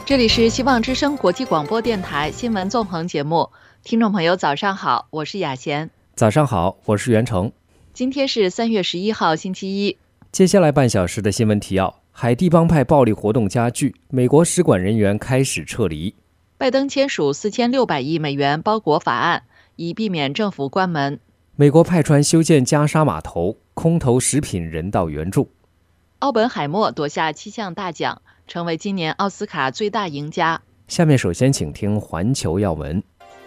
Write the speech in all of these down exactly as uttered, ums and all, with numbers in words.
这里是希望之声国际广播电台新闻纵横节目，听众朋友早上好，我是雅贤。 早上好，我是袁成。 今天是三月十一号星期一。 接下来半小时的新闻提要：海地帮派暴力活动加剧，美国使馆人员开始撤离。 拜登签署四千六百亿美元包裹法案，以避免政府关门。 美国派船修建加沙码头，空投食品人道援助。 奥本海默夺下七项大奖，成为今年奥斯卡最大赢家。 下面首先请听环球要闻。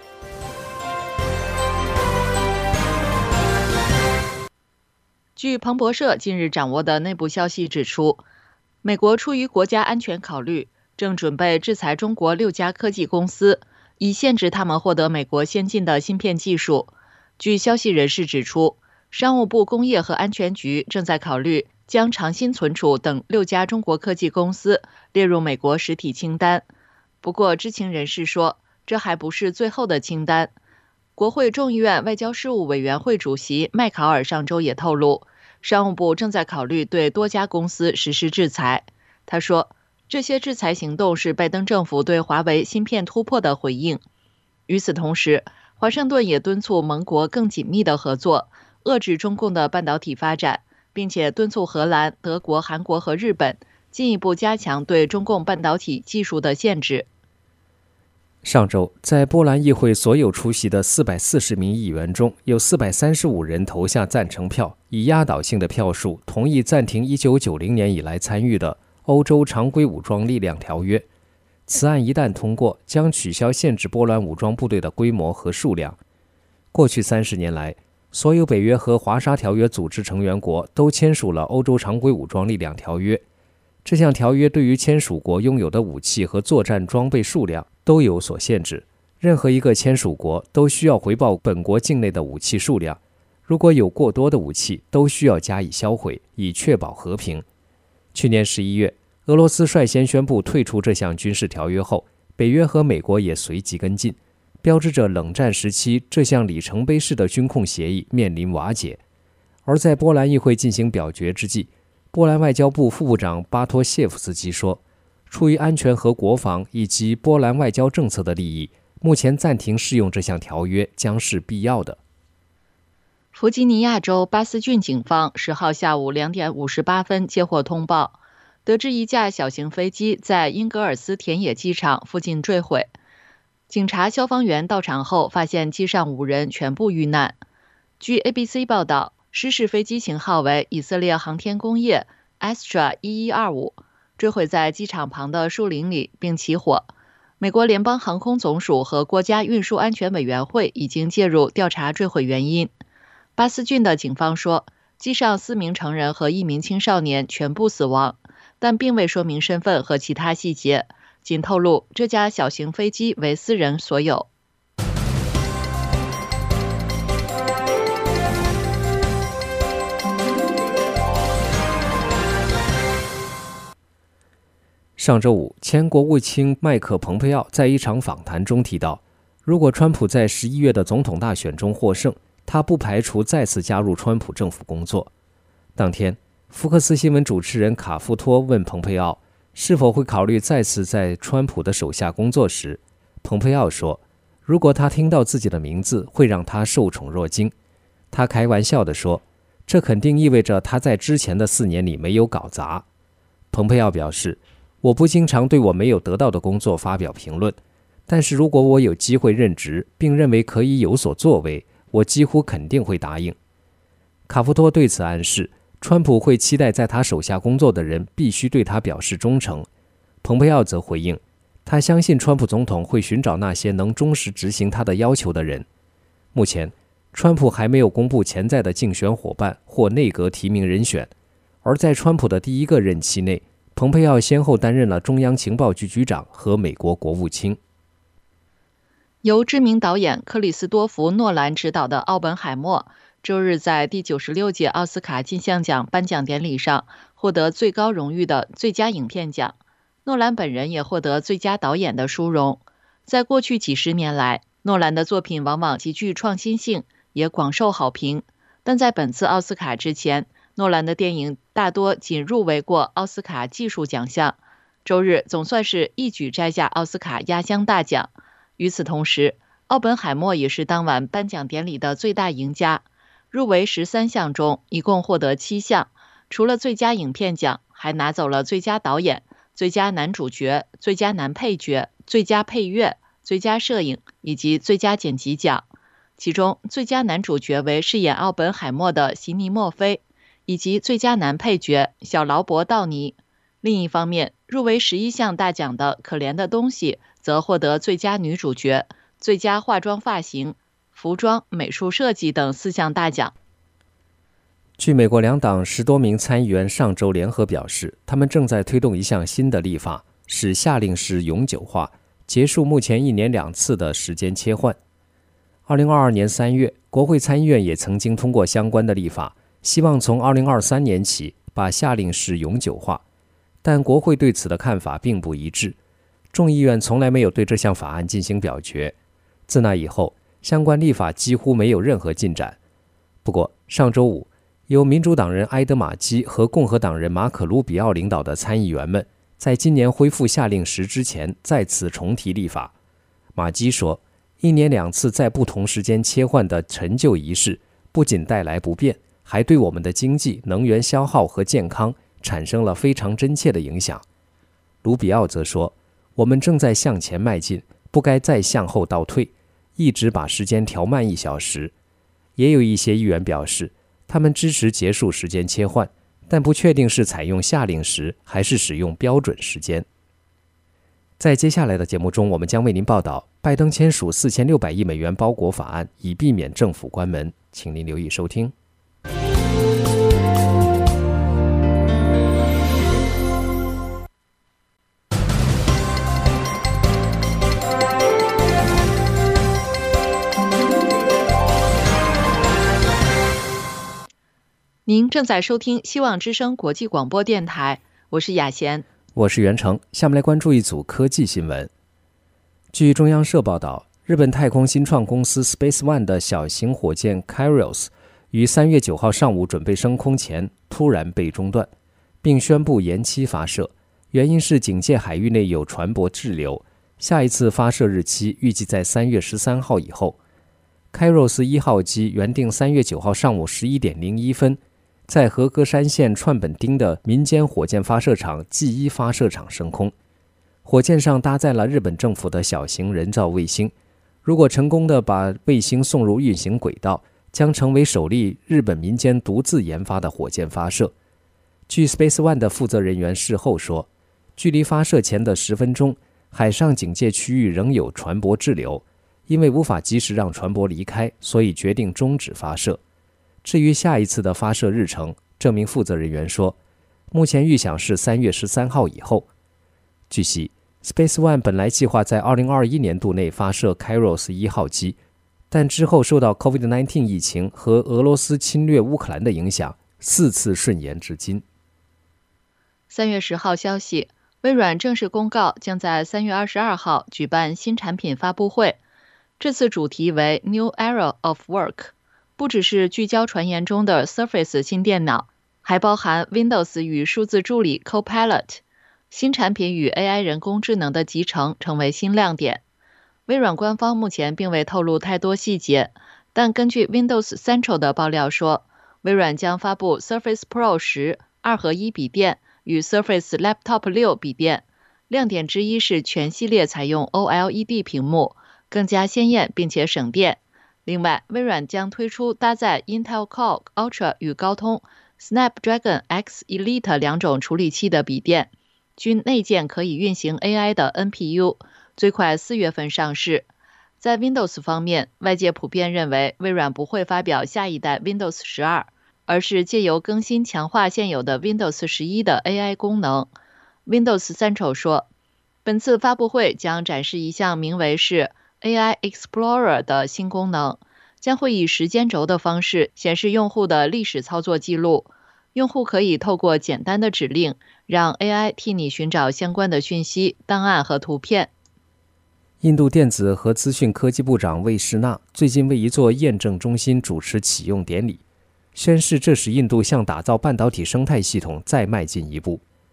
据彭博社近日掌握的内部消息指出，美国出于国家安全考虑，正准备制裁中国六家科技公司，以限制他们获得美国先进的芯片技术。据消息人士指出，商务部工业和安全局正在考虑将长鑫存储等六家中国科技公司列入美国实体清单。不过，知情人士说，这还不是最后的清单。国会众议院外交事务委员会主席麦考尔上周也透露，商务部正在考虑对多家公司实施制裁。他说，这些制裁行动是拜登政府对华为芯片突破的回应。与此同时，华盛顿也敦促盟国更紧密的合作，遏制中共的半导体发展，并且敦促荷兰、德国、韩国和日本进一步加强对中共半导体技术的限制。 上周，在波兰议会所有出席的四百四十名议员中，有四百三十五人投下赞成票，以压倒性的票数同意暂停一九九零年以来参与的欧洲常规武装力量条约。此案一旦通过，将取消限制波兰武装部队的规模和数量。过去三十年来，所有北约和华沙条约组织成员国都签署了欧洲常规武装力量条约。这项条约对于签署国拥有的武器和作战装备数量都有所限制，任何一个签署国都需要回报本国境内的武器数量，如果有过多的武器，都需要加以销毁，以确保和平。去年十一月，俄罗斯率先宣布退出这项军事条约后，北约和美国也随即跟进，标志着冷战时期这项里程碑式的军控协议面临瓦解。而在波兰议会进行表决之际，波兰外交部副部长巴托谢夫斯基说，出于安全和国防以及波兰外交政策的利益，目前暂停适用这项条约将是必要的。 弗吉尼亚州巴斯郡警方十号下午两点五十八分接获通报，得知一架小型飞机在英格尔斯田野机场附近坠毁。警察、消防员到场后发现机上五人全部遇难。据 A B C 报道，失事飞机型号为以色列航天工业 Astra 一一二五，坠毁在机场旁的树林里并起火。美国联邦航空总署和国家运输安全委员会已经介入调查坠毁原因。巴斯郡的警方说，机上四名成人和一名青少年全部死亡，但并未说明身份和其他细节，仅透露这架小型飞机为私人所有。 上周五，前国务卿麦克·蓬佩奥在一场访谈中提到，如果川普在十一月的总统大选中获胜，他不排除再次加入川普政府工作。当天，福克斯新闻主持人卡夫托问蓬佩奥是否会考虑再次在川普的手下工作时，蓬佩奥说，如果他听到自己的名字，会让他受宠若惊。他开玩笑地说，这肯定意味着他在之前的四年里没有搞砸。蓬佩奥表示，我不经常对我没有得到的工作发表评论，但是如果我有机会任职，并认为可以有所作为，我几乎肯定会答应。卡夫托对此暗示，川普会期待在他手下工作的人必须对他表示忠诚。蓬佩奥则回应，他相信川普总统会寻找那些能忠实执行他的要求的人。目前，川普还没有公布潜在的竞选伙伴或内阁提名人选，而在川普的第一个任期内，蓬佩奥先后担任了中央情报局局长和美国国务卿。 由知名导演克里斯多弗·诺兰执导的《奥本海默》周日在第九十六届奥斯卡金像奖颁奖典礼上获得最高荣誉的最佳影片奖，诺兰本人也获得最佳导演的殊荣。在过去几十年来，诺兰的作品往往极具创新性，也广受好评，但在本次奥斯卡之前，诺兰的电影大多仅入围过奥斯卡技术奖项。 周日总算是一举摘下奥斯卡压箱大奖。与此同时，奥本海默也是当晚颁奖典礼的最大赢家，入围十三项中一共获得七项，除了最佳影片奖，还拿走了最佳导演、最佳男主角、最佳男配角、最佳配乐、最佳摄影以及最佳剪辑奖。其中最佳男主角为饰演奥本海默的席尼·墨菲，以及最佳男配角小劳勃·道尼。另一方面，入围十一项大奖的《可怜的东西》则获得最佳女主角、最佳化妆发型、服装、美术设计等四项大奖。 据美国两党十多名参议员上周联合表示，他们正在推动一项新的立法，使夏令时永久化，结束目前一年两次的时间切换。二零二二年三月，国会参议院也曾经通过相关的立法，希望从二零二三年起把夏令时永久化，但国会对此的看法并不一致。众议院从来没有对这项法案进行表决。自那以后，相关立法几乎没有任何进展。不过，上周五，由民主党人埃德马基和共和党人马可卢比奥领导的参议员们，在今年恢复夏令时之前再次重提立法。马基说，一年两次在不同时间切换的陈旧仪式，不仅带来不便，还对我们的经济、能源消耗和健康产生了非常真切的影响。卢比奥则说，我们正在向前迈进，不该再向后倒退，一直把时间调慢一小时。也有一些议员表示，他们支持结束时间切换，但不确定是采用夏令时还是使用标准时间。在接下来的节目中，我们将为您报道拜登签署四千六百亿美元包裹法案，以避免政府关门。请您留意收听。 您正在收听希望之声国际广播电台，我是雅贤， 我是袁成。下面来关注一组科技新闻。据中央社报道，日本太空新创公司 Space One 的小型火箭 Kairos 于三月九号上午准备升空前突然被中断，并宣布延期发射，原因是警戒海域内有船舶滞留，下一次发射日期预计在三月十三号以后。Kairos 一号机原定三月九号上午十一点零一分在和歌山县串本町的民间火箭发射场 G 一 发射场升空。火箭上搭载了日本政府的小型人造卫星，如果成功地把卫星送入运行轨道，将成为首例日本民间独自研发的火箭发射。据 Space One 的负责人员事后说，距离发射前的十分钟，海上警戒区域仍有船舶滞留，因为无法及时让船舶离开，所以决定终止发射。至于下一次的发射日程，这名负责人员说，目前预想是三月十三号以后。据悉， Space One 本来计划在二零二一年度内发射 Kairos 一号机，但之后受到 COVID 十九 疫情和俄罗斯侵略乌克兰的影响，四次顺延至今。 三月十号消息，微软正式公告将在三月二十二号举办新产品发布会，这次主题为 New Era of Work， 不只是聚焦传言中的 Surface 新电脑，还包含 Windows 与数字助理 Copilot。 新产品与 A I 人工智能的集成成为新亮点。微软官方目前并未透露太多细节，但根据 Windows Central 的爆料说，微软将发布 Surface Pro 十二合一笔电与 Surface Laptop 六笔电，亮点之一是全系列采用 O L E D 屏幕，更加鲜艳并且省电。另外，微软将推出搭载 Intel Core Ultra 与高通 Snapdragon X Elite 两种处理器的笔电，均内建可以运行 A I 的 N P U， 最快四月份上市。在 Windows 方面，外界普遍认为微软不会发表下一代 Windows 十二，而是借由更新强化现有的 Windows 十一的 A I 功能。Windows Central 说，本次发布会将展示一项名为是 A I Explorer 的新功能，将会以时间轴的方式显示用户的历史操作记录。用户可以透过简单的指令，让 A I 替你寻找相关的讯息、档案和图片。 印度电子和资讯科技部长魏士纳最近为一座验证中心主持启用典礼，宣示这使印度向打造半导体生态系统再迈进一步。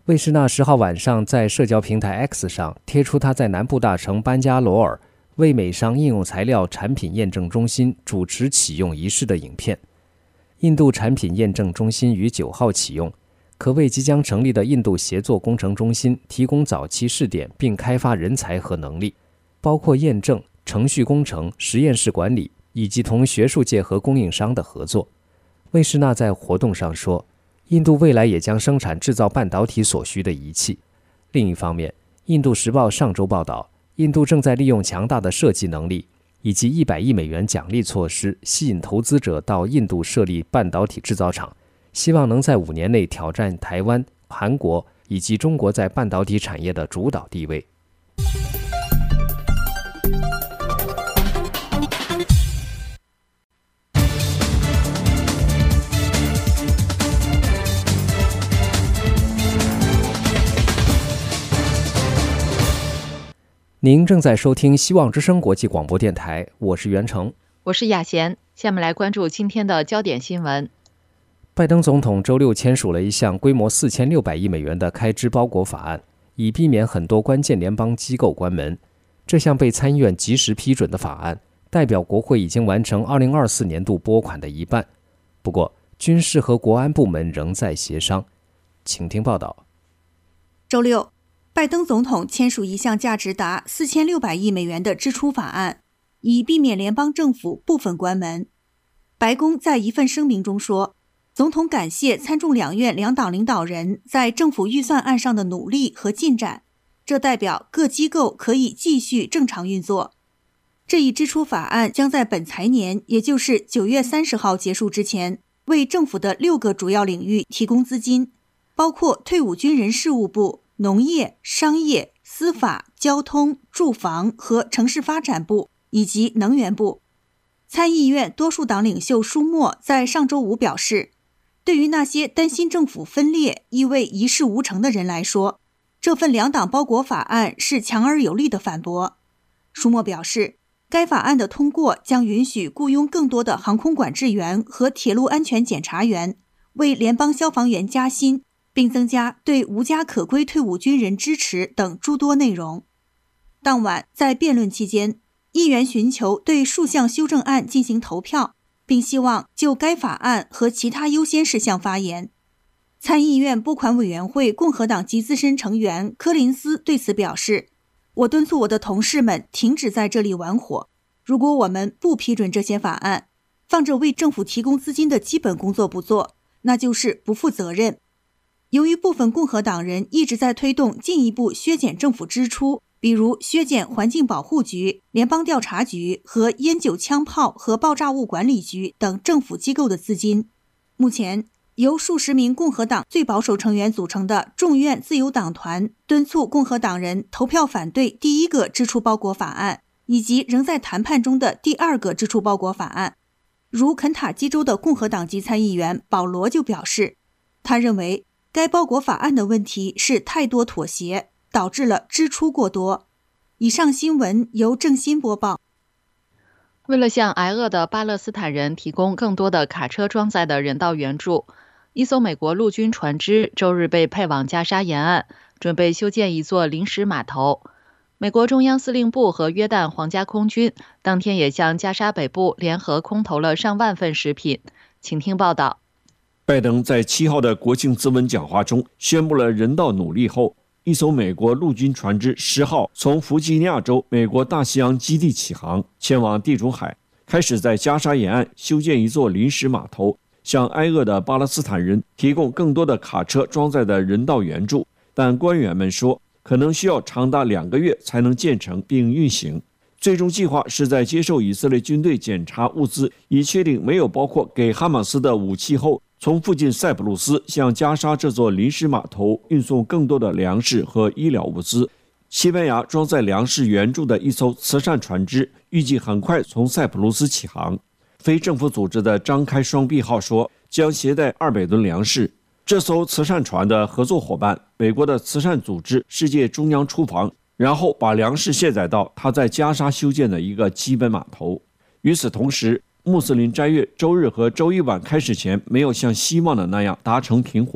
魏士纳十号晚上在社交平台 X 上贴出他在南部大城班加罗尔为美商应用材料产品验证中心主持启用仪式的影片。印度产品验证中心于九号启用，可为即将成立的印度协作工程中心提供早期试点并开发人才和能力，包括验证、程序工程、实验室管理以及同学术界和供应商的合作。魏士纳在活动上说，印度未来也将生产制造半导体所需的仪器。另一方面，印度时报上周报道，印度正在利用强大的设计能力以及一百亿美元奖励措施吸引投资者到印度设立半导体制造厂，希望能在五年内挑战台湾、韩国以及中国在半导体产业的主导地位。您正在收听希望之声国际广播电台，我是袁成， 我是雅贤。下面来关注今天的焦点新闻。 拜登总统周六签署了一项规模四千六百亿美元的开支包裹法案，以避免很多关键联邦机构关门。这项被参议院及时批准的法案，代表国会已经完成二零二四年度拨款的一半。不过，军事和国安部门仍在协商。请听报道。 周六，拜登总统签署一项价值达四千六百亿美元的支出法案，以避免联邦政府部分关门。白宫在一份声明中说，总统感谢参众两院两党领导人在政府预算案上的努力和进展，这代表各机构可以继续正常运作。这一支出法案将在本财年，也就是九月三十号结束之前，为政府的六个主要领域提供资金，包括退伍军人事务部、农业、商业、司法、交通、住房和城市发展部以及能源部。参议院多数党领袖舒默在上周五表示，对于那些担心政府分裂意味一事无成的人来说，这份两党包裹法案是强而有力的反驳。舒默表示，该法案的通过将允许雇佣更多的航空管制员和铁路安全检查员，为联邦消防员加薪，并增加对无家可归退伍军人支持等诸多内容。当晚在辩论期间，议员寻求对数项修正案进行投票，并希望就该法案和其他优先事项发言。参议院拨款委员会共和党籍资深成员柯林斯对此表示，我敦促我的同事们停止在这里玩火，如果我们不批准这些法案，放着为政府提供资金的基本工作不做，那就是不负责任。由于部分共和党人一直在推动进一步削减政府支出，比如削减环境保护局、联邦调查局和烟酒枪炮和爆炸物管理局等政府机构的资金，目前由数十名共和党最保守成员组成的众院自由党团敦促共和党人投票反对第一个支出包裹法案，以及仍在谈判中的第二个支出包裹法案。如肯塔基州的共和党籍参议员保罗就表示，他认为该包裹法案的问题是太多妥协，导致了支出过多。以上新闻由郑欣播报。 为了向挨饿的巴勒斯坦人提供更多的卡车装载的人道援助，一艘美国陆军船只周日被派往加沙沿岸，准备修建一座临时码头。美国中央司令部和约旦皇家空军当天也向加沙北部联合空投了上万份食品。请听报道。 拜登在七号的国庆咨文讲话中宣布了人道努力后，一艘美国陆军船只十号从弗吉尼亚州美国大西洋基地起航，前往地中海，开始在加沙沿岸修建一座临时码头，向挨饿的巴勒斯坦人提供更多的卡车装载的人道援助。但官员们说，可能需要长达两个月才能建成并运行。最终计划是在接受以色列军队检查物资，以确定没有包括给哈马斯的武器后，从附近塞浦路斯向加沙这座临时码头运送更多的粮食和医疗物资。西班牙装载粮食援助的一艘慈善船只预计很快从塞浦路斯起航。非政府组织的张开双臂号说，将携带二百吨粮食。这艘慈善船的合作伙伴，美国的慈善组织世界中央厨房，然后把粮食卸载到他在加沙修建的一个基本码头。与此同时，穆斯林斋月周日和周一晚开始前没有像希望的那样达成停火，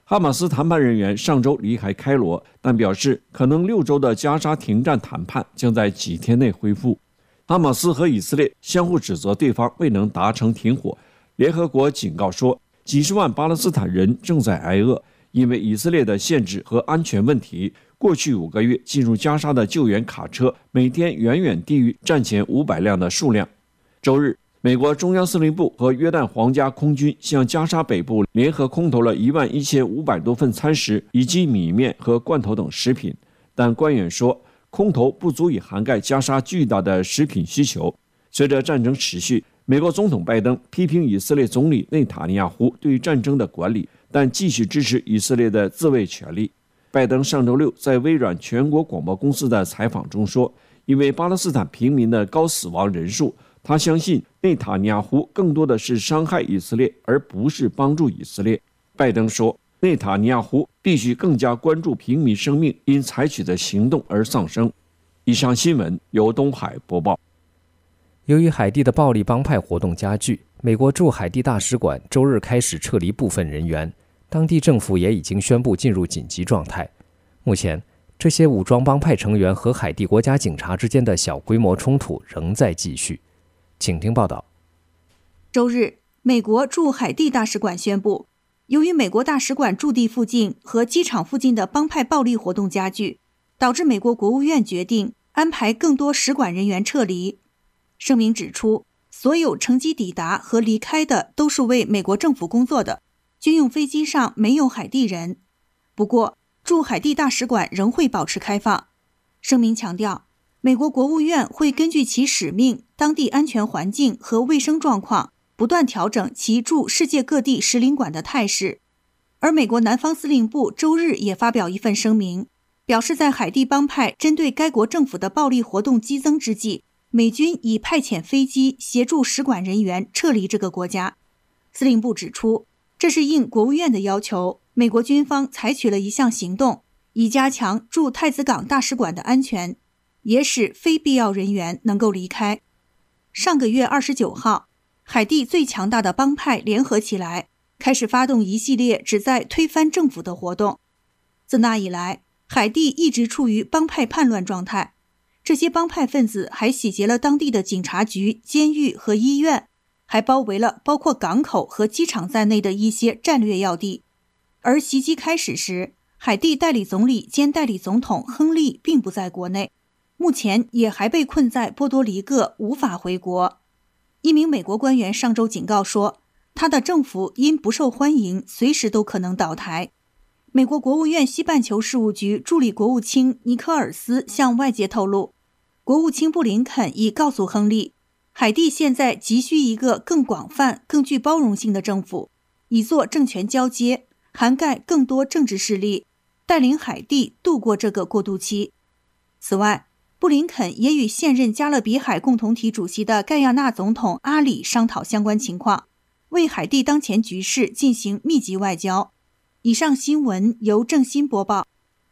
哈马斯谈判人员上周离开开罗，但表示可能六周的加沙停战谈判将在几天内恢复。哈马斯和以色列相互指责对方未能达成停火。联合国警告说，几十万巴勒斯坦人正在挨饿，因为以色列的限制和安全问题。过去五个月进入加沙的救援卡车每天远远低于战前五百辆的数量。周日，美国中央司令部和约旦皇家空军向加沙北部联合空投了一万一千五百多份餐食，以及米面和罐头等食品。但官员说，空投不足以涵盖加沙巨大的食品需求。随着战争持续，美国总统拜登批评以色列总理内塔尼亚胡对战争的管理，但继续支持以色列的自卫权利。拜登上周六在微软全国广播公司的采访中说，因为巴勒斯坦平民的高死亡人数，他相信内塔尼亚胡更多的是伤害以色列，而不是帮助以色列。拜登说，内塔尼亚胡必须更加关注平民生命因采取的行动而丧生。以上新闻由东海播报。 由于海地的暴力帮派活动加剧，美国驻海地大使馆周日开始撤离部分人员，当地政府也已经宣布进入紧急状态。目前，这些武装帮派成员和海地国家警察之间的小规模冲突仍在继续。请听报道。 周日，美国驻海地大使馆宣布，由于美国大使馆驻地附近和机场附近的帮派暴力活动加剧，导致美国国务院决定安排更多使馆人员撤离。声明指出，所有乘机抵达和离开的都是为美国政府工作的，军用飞机上没有海地人。不过，驻海地大使馆仍会保持开放。声明强调，美国国务院会根据其使命、当地安全环境和卫生状况，不断调整其驻世界各地使领馆的态势。而美国南方司令部周日也发表一份声明，表示在海地帮派针对该国政府的暴力活动激增之际，美军已派遣飞机协助使馆人员撤离这个国家。司令部指出，这是应国务院的要求，美国军方采取了一项行动，以加强驻太子港大使馆的安全，也使非必要人员能够离开。上个月二十九号，海地最强大的帮派联合起来，开始发动一系列旨在推翻政府的活动。自那以来，海地一直处于帮派叛乱状态。这些帮派分子还洗劫了当地的警察局、监狱和医院，还包围了包括港口和机场在内的一些战略要地。而袭击开始时，海地代理总理兼代理总统亨利并不在国内，目前也还被困在波多黎各，无法回国。一名美国官员上周警告说，他的政府因不受欢迎，随时都可能倒台。美国国务院西半球事务局助理国务卿尼科尔斯向外界透露，国务卿布林肯已告诉亨利，海地现在急需一个更广泛、更具包容性的政府，以做政权交接，涵盖更多政治势力，带领海地度过这个过渡期。此外，布林肯也与现任加勒比海共同体主席的盖亚纳总统阿里商讨相关情况，为海地当前局势进行密集外交。以上新闻由郑欣播报。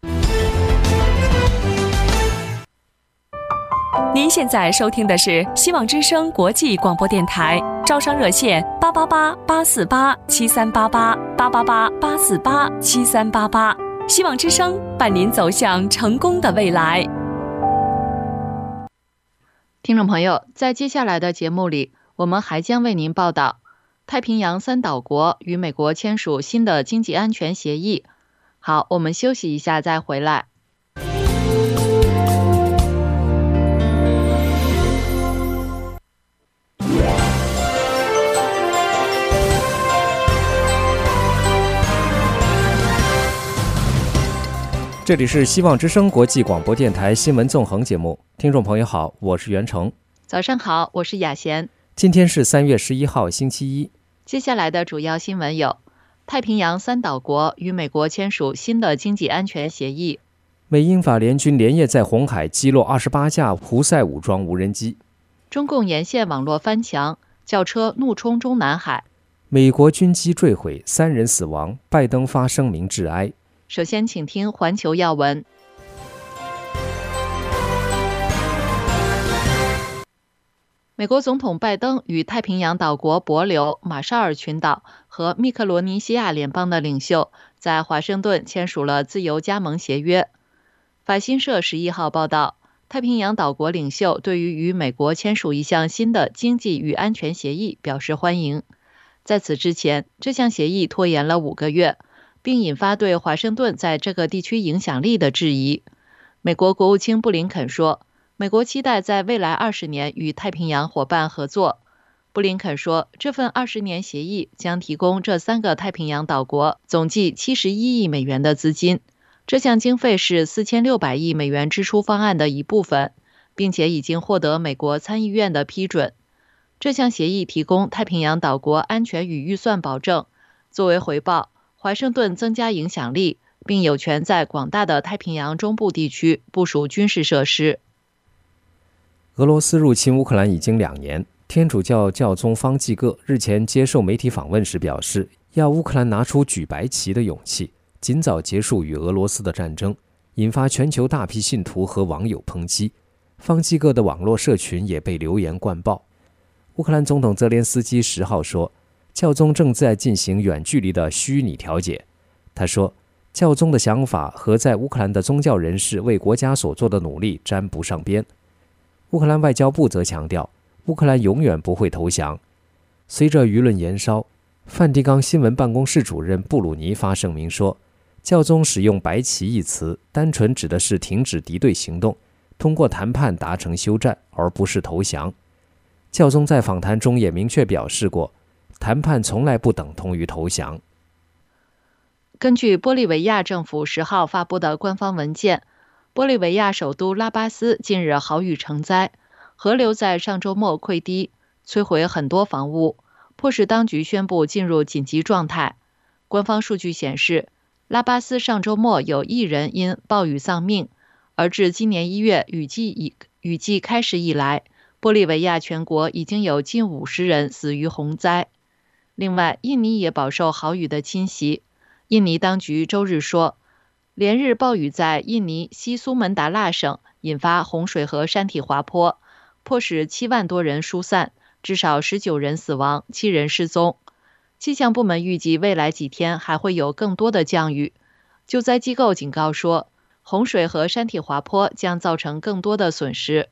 您现在收听的是希望之声国际广播电台，招商热线八八八八四八七三八八八八八八四八七三八八，希望之声伴您走向成功的未来。 听众朋友，在接下来的节目里，我们还将为您报道太平洋三岛国与美国签署新的经济安全协议。好，我们休息一下再回来。 这里是希望之声国际广播电台新闻纵横节目，听众朋友好，我是袁成。 早上好，我是雅贤。 今天是三月十一号，星期一。 接下来的主要新闻有：太平洋三岛国与美国签署新的经济安全协议； 美英法联军连夜在红海击落二十八架胡塞武装无人机； 中共沿线网络翻墙，轿车怒冲中南海； 美国军机坠毁，三人死亡，拜登发声明致哀。 首先，请听环球要闻。 美国总统拜登与太平洋岛国帛琉、马绍尔群岛和密克罗尼西亚联邦的领袖在华盛顿签署了自由加盟协约。法新社十一号报道，太平洋岛国领袖对于与美国签署一项新的经济与安全协议表示欢迎。在此之前，这项协议拖延了五个月，并引发对华盛顿在这个地区影响力的质疑。美国国务卿布林肯说，美国期待在未来二十年与太平洋伙伴合作。布林肯说，这份二十年协议将提供这三个太平洋岛国总计七十一亿美元的资金，这项经费是四千六百亿美元支出方案的一部分，并且已经获得美国参议院的批准。这项协议提供太平洋岛国安全与预算保证，作为回报，华盛顿增加影响力，并有权在广大的太平洋中部地区部署军事设施。 俄罗斯入侵乌克兰已经两年，天主教教宗方济各日前接受媒体访问时表示，要乌克兰拿出举白旗的勇气，尽早结束与俄罗斯的战争，引发全球大批信徒和网友抨击。方济各的网络社群也被流言灌爆。乌克兰总统泽连斯基十号说，教宗正在进行远距离的虚拟调解。他说，教宗的想法和在乌克兰的宗教人士为国家所做的努力沾不上边。乌克兰外交部则强调，乌克兰永远不会投降。随着舆论延烧，梵蒂冈新闻办公室主任布鲁尼发声明说，教宗使用白旗一词单纯指的是停止敌对行动，通过谈判达成休战，而不是投降。教宗在访谈中也明确表示过，谈判从来不等同于投降。 根据玻利维亚政府十号发布的官方文件，玻利维亚首都拉巴斯近日豪雨成灾，河流在上周末溃堤，摧毁很多房屋，迫使当局宣布进入紧急状态。官方数据显示，拉巴斯上周末有一人因暴雨丧命，而至今年一月雨季以雨季开始以来，玻利维亚全国已经有近五十人死于洪灾。另外，印尼也饱受豪雨的侵袭。印尼当局周日说，连日暴雨在印尼西苏门答腊省引发洪水和山体滑坡，迫使七万多人疏散，至少十九人死亡，七人失踪。气象部门预计未来几天还会有更多的降雨。救灾机构警告说，洪水和山体滑坡将造成更多的损失。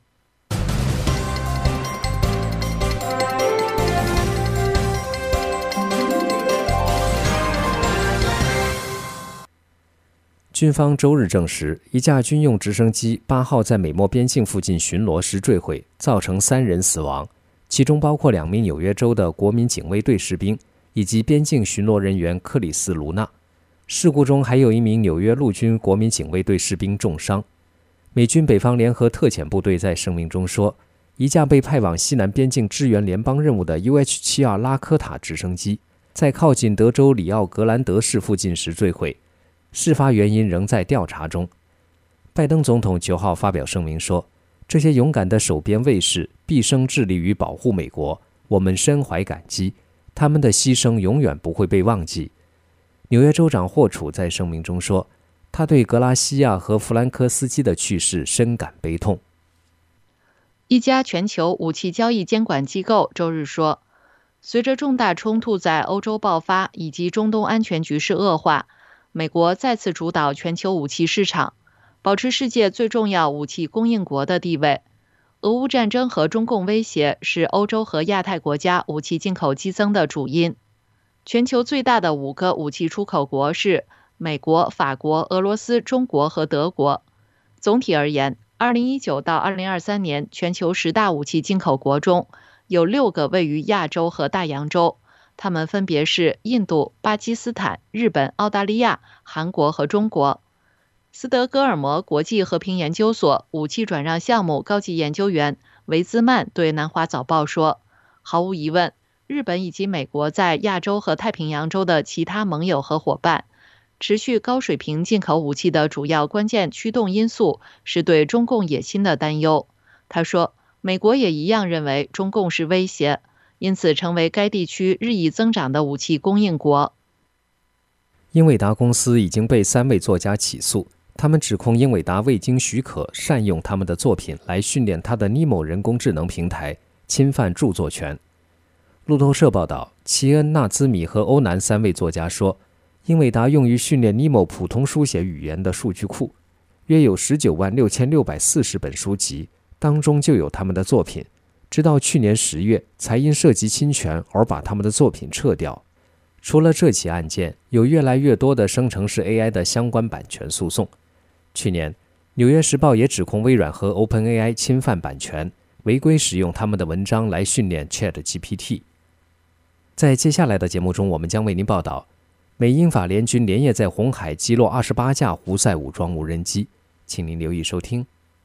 军方周日证实，一架军用直升机八号在美墨边境附近巡逻时坠毁，造成三人死亡，其中包括两名纽约州的国民警卫队士兵以及边境巡逻人员克里斯·卢纳。事故中还有一名纽约陆军国民警卫队士兵重伤。美军北方联合特遣部队在声明中说，一架被派往西南边境支援联邦任务的 U H 七十二 拉科塔直升机在靠近德州里奥格兰德市附近时坠毁，事发原因仍在调查中。拜登总统九号发表声明说，这些勇敢的守边卫士毕生致力于保护美国，我们深怀感激，他们的牺牲永远不会被忘记。纽约州长霍楚在声明中说，他对格拉西亚和弗兰科斯基的去世深感悲痛。 一家全球武器交易监管机构周日说，随着重大冲突在欧洲爆发以及中东安全局势恶化，美国再次主导全球武器市场，保持世界最重要武器供应国的地位。俄乌战争和中共威胁是欧洲和亚太国家武器进口激增的主因。全球最大的五个武器出口国是美国、法国、俄罗斯、中国和德国。总体而言，二零一九到二零二三年全球十大武器进口国中，有六个位于亚洲和大洋洲，它们分别是印度、巴基斯坦、日本、澳大利亚、韩国和中国。斯德哥尔摩国际和平研究所武器转让项目高级研究员维兹曼对南华早报说，毫无疑问，日本以及美国在亚洲和太平洋洲的其他盟友和伙伴，持续高水平进口武器的主要关键驱动因素是对中共野心的担忧。他说，美国也一样认为中共是威胁，因此成为该地区日益增长的武器供应国。 英伟达公司已经被三位作家起诉，他们指控英伟达未经许可善用他们的作品来训练他的 Nemo 人工智能平台， 侵犯著作权。路透社报道，齐恩、纳兹米和欧南三位作家说，英伟达用于训练 Nemo 普通书写语言的数据库约有十九万六千六百四十本书籍，当中就有他们的作品，直到去年十月才因涉及侵权而把他们的作品撤掉。除了这起案件，有越来越多的生成式 A I 的相关版权诉讼。去年，《纽约时报》也指控微软和 OpenAI 侵犯版权，违规使用他们的文章来训练 ChatGPT。在接下来的节目中，我们将为您报道美英法联军连夜在红海击落二十八架胡塞武装无人机，请您留意收听。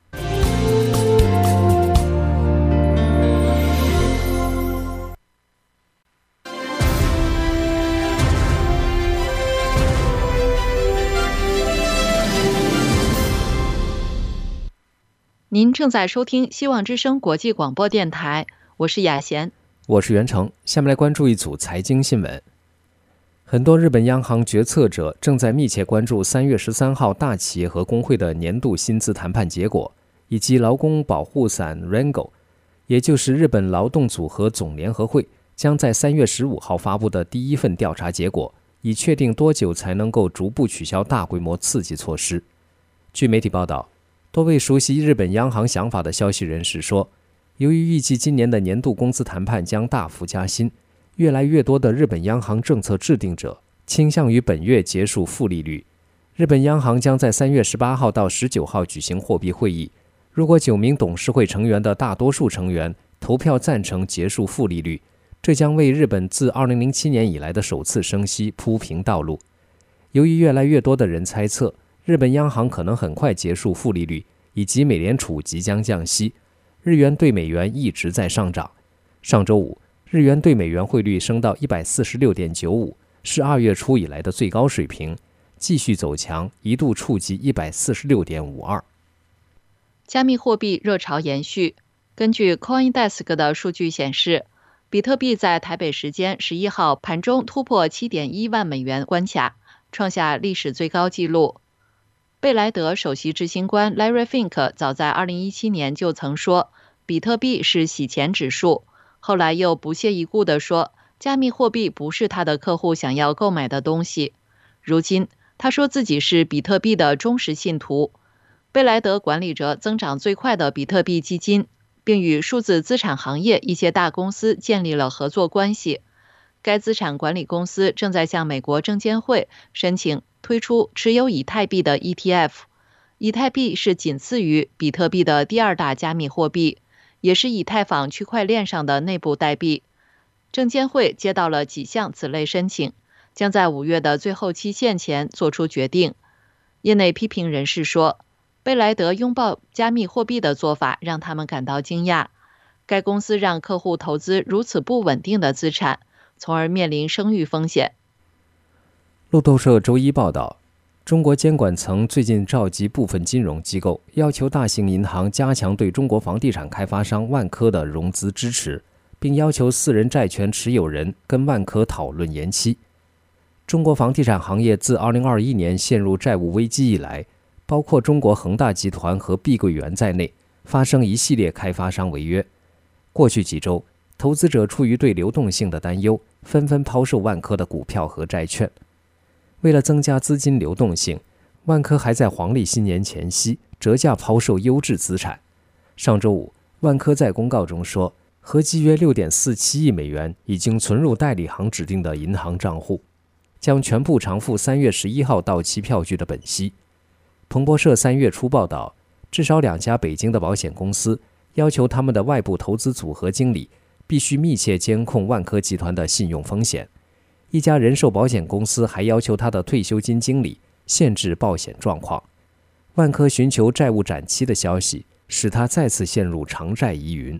您正在收听希望之声国际广播电台，我是雅贤， 我是袁成。下面来关注一组财经新闻。很多日本央行决策者正在密切关注三月十三号大企业和工会的年度薪资谈判结果，以及劳工保护伞 R A N G O， 也就是日本劳动组合总联合会将在三月十五号发布的第一份调查结果，以确定多久才能够逐步取消大规模刺激措施。据媒体报道，多位熟悉日本央行想法的消息人士说，由于预计今年的年度工资谈判将大幅加薪，越来越多的日本央行政策制定者倾向于本月结束负利率。日本央行将在三月十八号到十九号举行货币会议，如果九名董事会成员的大多数成员投票赞成结束负利率，这将为日本自二零零七年以来的首次升息铺平道路。由于越来越多的人猜测日本央行可能很快结束负利率，以及美联储即将降息，日元对美元一直在上涨。上周五，日元对美元汇率升到 一百四十六点九五， 是二月初以来的最高水平，继续走强，一度触及 一百四十六点五二。 加密货币热潮延续。根据 CoinDesk 的数据显示，比特币在台北时间十一号盘中突破 七点一万美元关卡，创下历史最高纪录。贝莱德首席执行官 Larry Fink 早在二零一七年就曾说，比特币是洗钱指数，后来又不屑一顾地说，加密货币不是他的客户想要购买的东西。如今，他说自己是比特币的忠实信徒。贝莱德管理着增长最快的比特币基金，并与数字资产行业一些大公司建立了合作关系。该资产管理公司正在向美国证监会申请推出持有以太币的 E T F。 以太币是仅次于比特币的第二大加密货币，也是以太坊区块链上的内部代币。证监会接到了几项此类申请，将在五月的最后期限前做出决定。业内批评人士说，贝莱德拥抱加密货币的做法让他们感到惊讶。该公司让客户投资如此不稳定的资产，从而面临声誉风险。 路透社周一报道，中国监管层最近召集部分金融机构，要求大型银行加强对中国房地产开发商万科的融资支持，并要求私人债权持有人跟万科讨论延期。中国房地产行业自二零二一年陷入债务危机以来，包括中国恒大集团和碧桂园在内，发生一系列开发商违约。过去几周，投资者出于对流动性的担忧，纷纷抛售万科的股票和债券。为了增加资金流动性，万科还在黄历新年前夕折价抛售优质资产。上周五，万科在公告中说，合计约 六点四七亿美元已经存入代理行指定的银行账户，将全部偿付三月十一号到期票据的本息。彭博社三月初报道，至少两家北京的保险公司要求他们的外部投资组合经理必须密切监控万科集团的信用风险。一家人寿保险公司还要求他的退休金经理限制报险状况。万科寻求债务展期的消息使他再次陷入偿债疑云。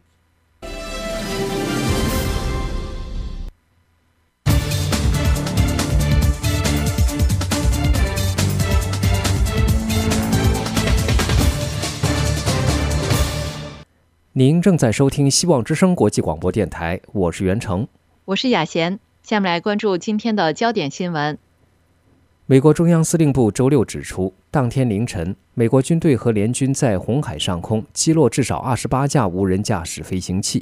您正在收听希望之声国际广播电台，我是袁成， 我是雅贤。下面来关注今天的焦点新闻。 美国中央司令部周六指出，当天凌晨，美国军队和联军在红海上空击落至少二十八架无人驾驶飞行器，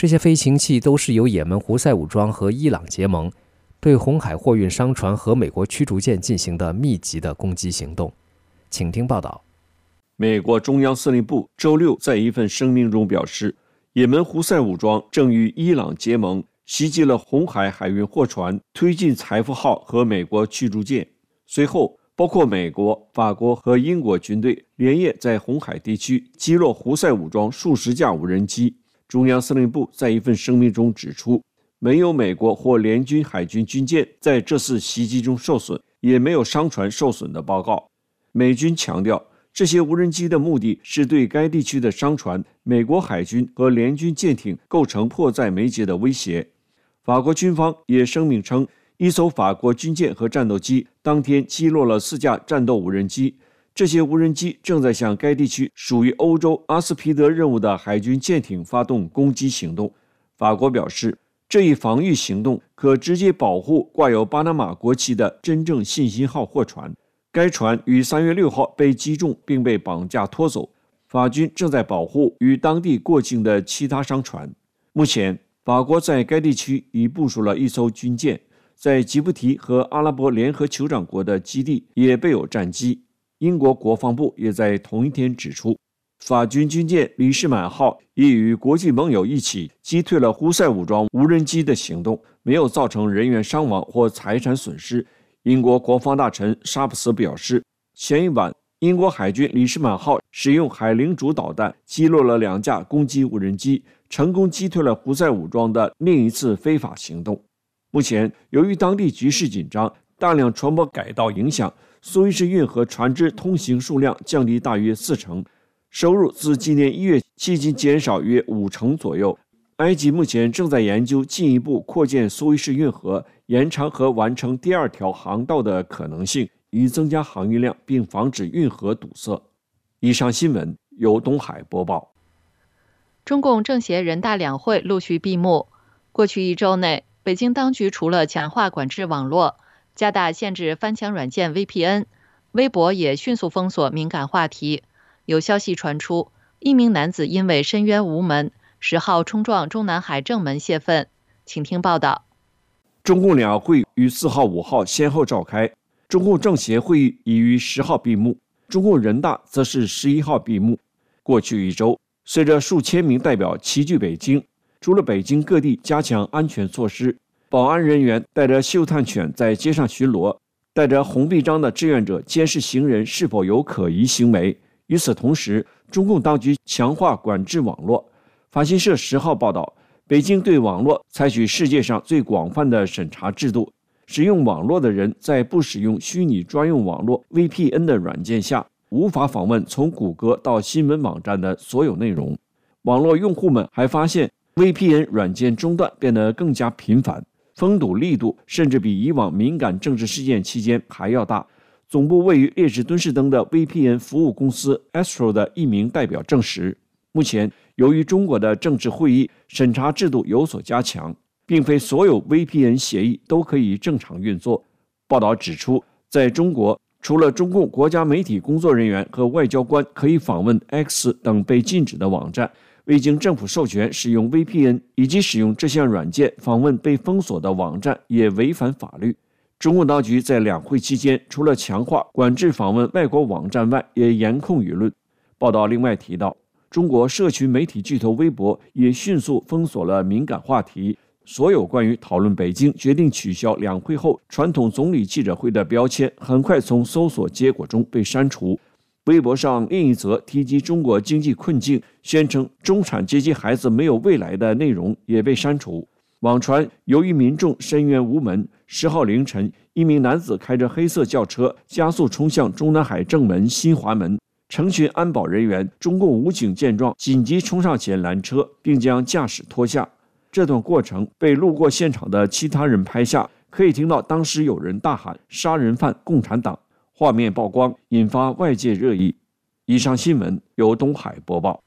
这些飞行器都是由也门胡塞武装和伊朗结盟，对红海货运商船和美国驱逐舰进行的密集的攻击行动。请听报道。 美国中央司令部周六在一份声明中表示，也门胡塞武装正与伊朗结盟，袭击了红海海运货船推进财富号和美国驱逐舰。随后，包括美国、法国和英国军队连夜在红海地区击落胡塞武装数十架无人机。中央司令部在一份声明中指出，没有美国或联军海军军舰在这次袭击中受损，也没有商船受损的报告。美军强调，这些无人机的目的是对该地区的商船、美国海军和联军舰艇构成迫在眉睫的威胁。法国军方也声明称，一艘法国军舰和战斗机当天击落了四架战斗无人机，这些无人机正在向该地区属于欧洲阿斯皮德任务的海军舰艇发动攻击行动。法国表示，这一防御行动可直接保护挂有巴拿马国旗的真正信心号货船。该船于三月六号被击中并被绑架拖走，法军正在保护与当地过境的其他商船。目前，法国在该地区已部署了一艘军舰，在吉布提和阿拉伯联合酋长国的基地也备有战机。英国国防部也在同一天指出，法军军舰李士满号已与国际盟友一起击退了胡塞武装无人机的行动，没有造成人员伤亡或财产损失。英国国防大臣沙普斯表示，前一晚英国海军李士满号使用海灵主导弹击落了两架攻击无人机，成功击退了胡塞武装的另一次非法行动。目前，由于当地局势紧张，大量船舶改道影响，苏伊士运河船只通行数量降低大约四成，收入自今年一月迄今减少约五成左右。埃及目前正在研究进一步扩建苏伊士运河，延长和完成第二条航道的可能性，以增加航运量并防止运河堵塞。以上新闻由东海播报。 中共政协人大两会陆续闭幕。过去一周内，北京当局除了强化管制网络，加大限制翻墙软件 V P N， 微博也迅速封锁敏感话题。有消息传出，一名男子因为申冤无门，十号冲撞中南海正门泄愤。请听报道。 中共两会于四号、五号先后召开，中共政协会议已于十号闭幕，中共人大则是十一号闭幕。过去一周，随着数千名代表齐聚北京，除了北京各地加强安全措施，保安人员带着嗅探犬在街上巡逻，带着红臂章的志愿者监视行人是否有可疑行为。与此同时，中共当局强化管制网络。法新社十号报道，北京对网络采取世界上最广泛的审查制度，使用网络的人在不使用虚拟专用网络 V P N 的软件下，无法访问从谷歌到新闻网站的所有内容。网络用户们还发现 V P N 软件中断变得更加频繁，封堵力度甚至比以往敏感政治事件期间还要大。总部位于列支敦士登的 V P N 服务公司 Astro 的一名代表证实，目前由于中国的政治会议审查制度有所加强，并非所有 V P N 协议都可以正常运作。报道指出，在中国，除了中共国家媒体工作人员和外交官可以访问 X 等被禁止的网站，未经政府授权使用 V P N 以及使用这项软件访问被封锁的网站也违反法律。中共当局在两会期间，除了强化管制访问外国网站外，也严控舆论。报道另外提到，中国社群媒体巨头微博也迅速封锁了敏感话题，所有关于讨论北京决定取消两会后传统总理记者会的标签，很快从搜索结果中被删除。微博上另一则提及中国经济困境，宣称中产阶级孩子没有未来的内容也被删除。网传由于民众申冤无门，十号凌晨，一名男子开着黑色轿车加速冲向中南海正门新华门，成群安保人员、中共武警见状紧急冲上前拦车，并将驾驶拖下。这段过程被路过现场的其他人拍下，可以听到当时有人大喊杀人犯共产党，画面曝光，引发外界热议。以上新闻由东海播报。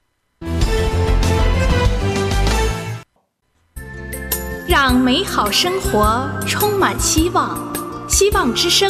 让美好生活充满希望，希望之声。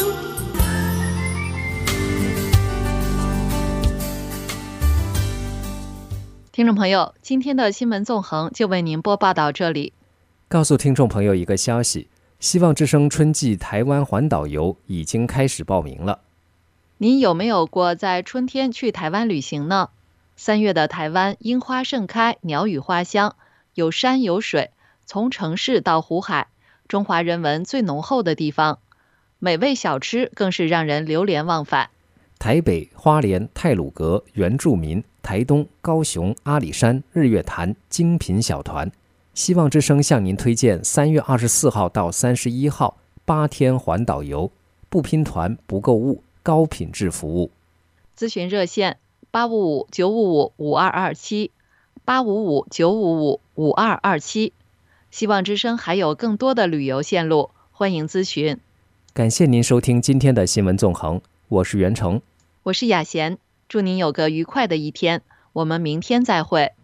听众朋友，今天的新闻纵横就为您播报到这里。 告诉听众朋友一个消息，希望之声春季台湾环岛游已经开始报名了。 您有没有过在春天去台湾旅行呢？三月的台湾樱花盛开，鸟语花香，有山有水，从城市到湖海，中华人文最浓厚的地方，美味小吃更是让人流连忘返。 台北、花莲、太鲁阁、原住民、台东、高雄、阿里山、日月潭精品小团，希望之声向您推荐三月二十四号到三十一号八天环岛游，不拼团不购物，高品质服务。 咨询热线八五五九五五五二二七，八五五九五五五二二七。希望之声还有更多的旅游线路，欢迎咨询。 感谢您收听今天的新闻纵横，我是袁成， 我是雅贤，祝您有个愉快的一天，我们明天再会。